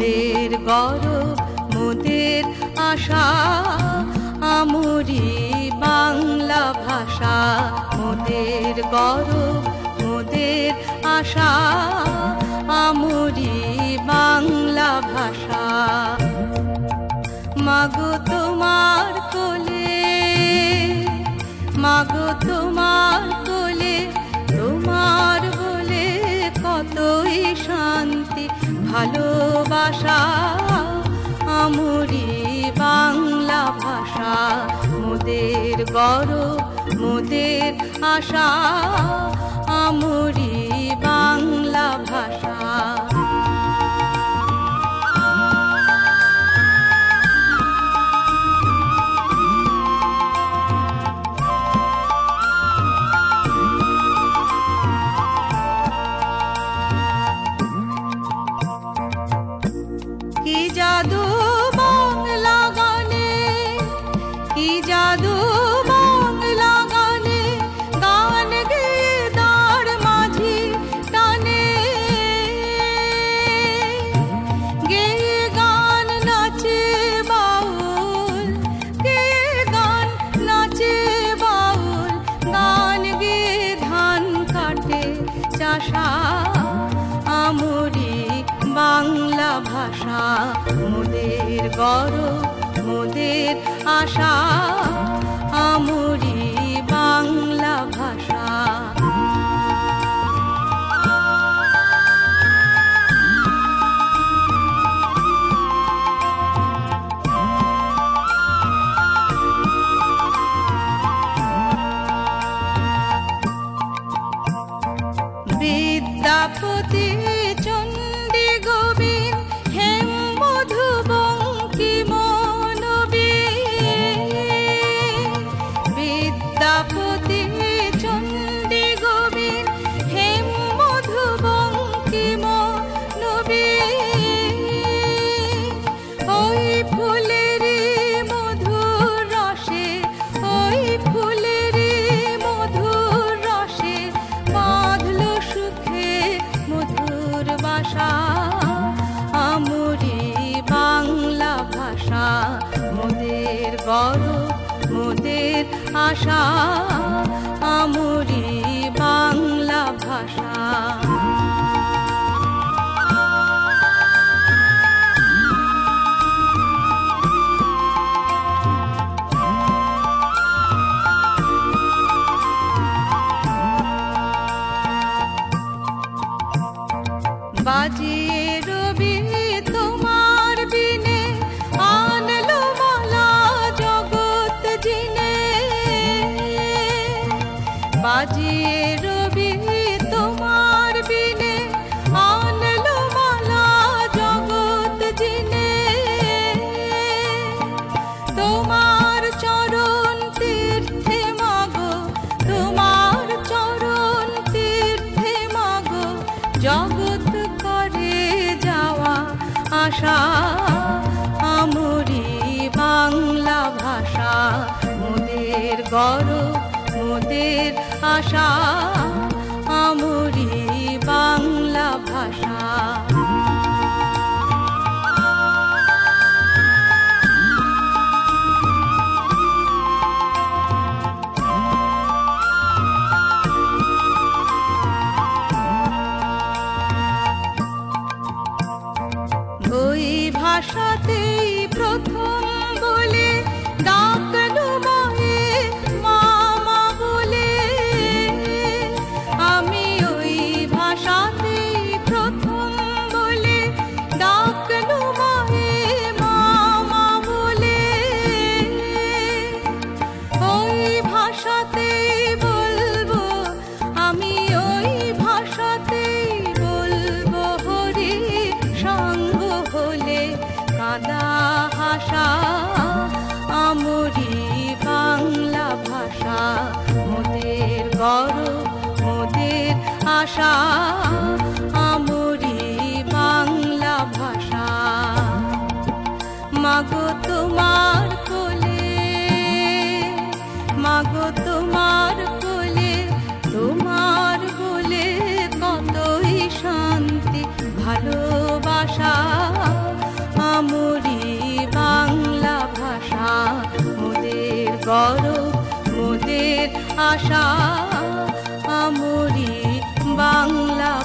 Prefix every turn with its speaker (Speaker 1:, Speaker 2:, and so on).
Speaker 1: মোদের গৌরব মোদের আশা আমরি বাংলা ভাষা। মোদের গৌরব মোদের আশা আমরি বাংলা ভাষা। মাগো তোমার কোলে, মাগো তোমার কোলে, তোমার বলে কতই শান্তি ভালোবাসা আমরি বাংলা ভাষা। মোদের গৌরব মোদের আশা আমরি বাংলা ভাষা। কি জাদু বাংলা গানে, কি জাদু বাংলা গানে, গান গেয়ে দাঁড় মাঝি টানে। গেয়ে গান নাচে বাউল, গেয়ে গান নাচে বাউল, গান গেয়ে ধান কাটে চাষা আমরি বাংলা ভাষা। মোদের গৌরব মোদের আশা আমরি বাংলা ভাষা। বিদ্যাপতি চণ্ডী গোবিন্দ হেম মধু বঙ্কিম নবীন। বিদ্যাপতি চণ্ডী গোবিন্দ হেম মধু বঙ্কিম নবীন। ওই ফুলেরই মধুর রসে, ওই ফুলেরই মধুর রসে বাঁধল সুখে মধুর বাসা আমরি বাংলা ভাষা। মোদের গৌরব মোদের আশা আমরি বাংলা ভাষা। বাজিয়ে রবি তোমার বিনে, আনলো মালা জগৎ জিনে। বাজিয়ে রবি তোমার বিনে, আনলো মালা জগৎ জিনে। তোমার চরণ তীর্থে মাগো, তোমার চরণ তীর্থে মাগো, জগৎ করে যাওয়া আশা আমরি বাংলা ভাষা। মোদের গৌরব মোদের আশা আমরি বাংলা ভাষা। ওই ভাষাতেই প্রথম বলে ডাকলো মায়ে মামা বলে। আমি ওই ভাষাতেই প্রথম বলে ডাকলো মায়ে মামা বলে। ওই ভাষাতেই বলবো আমি, ওই ভাষাতেই বলবো হরি সঙ্গ হলে কাদা হাসা আমরি বাংলা ভাষা। মোদের গৌরব মোদের আশা আমরি বাংলা ভাষা। মাগো তোমার কোলে, মাগো তোমার কোলে, তোমার বলে কতই শান্তি ভালোবাসা আমরি বাংলা ভাষা, মোদের গৌরব মোদের আশা, আমরি বাংলা